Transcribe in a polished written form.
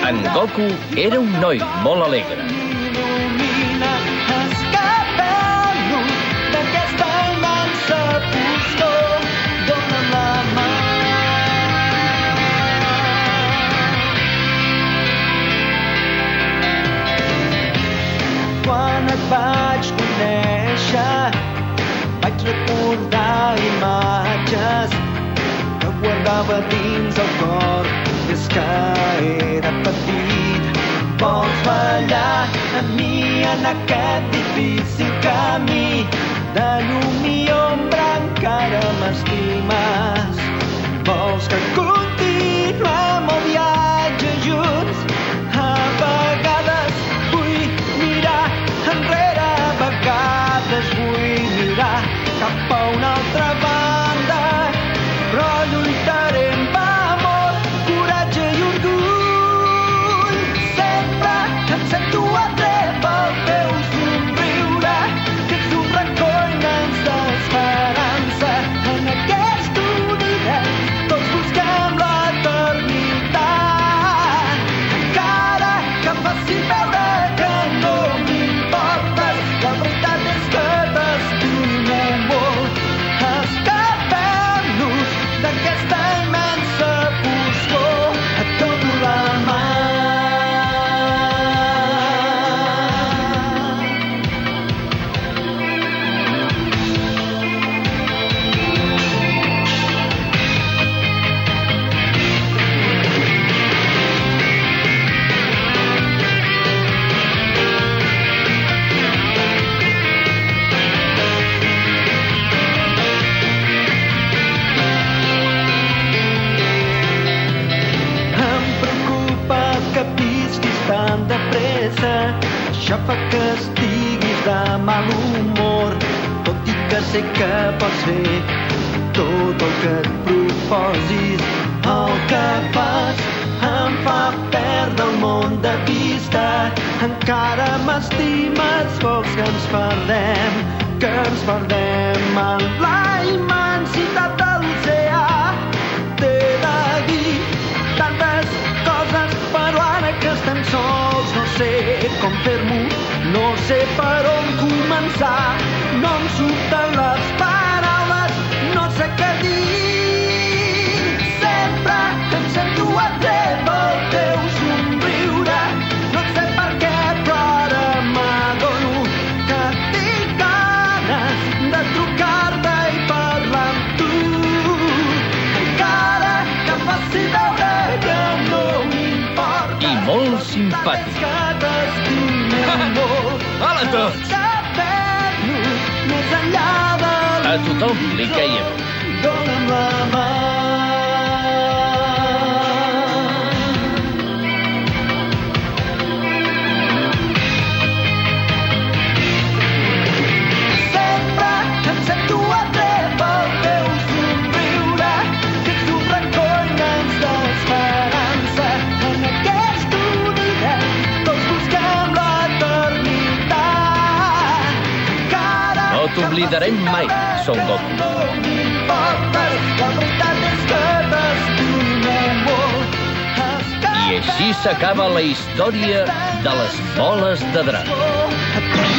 En Goku era un noi molt alegre. Escapem-nos d'aquesta immensa foscor. Dóna'm la mà. Quan et vaig conèixer, vaig recordar imatges que guardava dins el cor des que era petit. Vols ballar amb mi en aquest difícil camí de llum i ombra, encara m'estimes. Vols que continuem el viatge junts? A vegades vull mirar enrere, a vegades vull mirar cap a una altra banda, però lluitarem amb amor, coratge i orgull. Sempre em sento atret pel teu somriure, que ets un recoll immens d'esperança. En aquest univers tots busquem l'eternitat, encara que em faci veure que no m'importes, la veritat és que t'estimo molt. Escapem-nos d'aquesta immensa foscor, et dono la mà. Em preocupa que visquis tan de pressa, això fa que estiguis de mal humor, tot i que sé que pots fer tot el que et proposis. El que fas em fa perdre el món de vista, encara m'estimes, vols que ens perdem en la immensitat de l'oceà. T'he de dir tantes coses, però ara que estem sols no sé com fer-m'ho, no sé per on començar, no em surten les paraules, no sé què dir. Sempre em sento atret pel teu somriure, no sé per què, però ara m'adono que tinc ganes de trucar-te i parlar amb tu, encara que em faci veure que no m'importa. I molt simpàtic. Que t'estimo molt. Hola a tots! Escapem-nos més enllà de A tothom li queia bé. Dóna'm la mà. Sempre em sento atret pel teu somriure, que ets un recoll immens d'esperança. En aquest univers tots busquem l'eternitat, encara No t'oblidarem mai, Son Goku. no m'importes, la veritat és que t'estimo molt. I així s'acaba la història de les boles de drac. Escapem-nos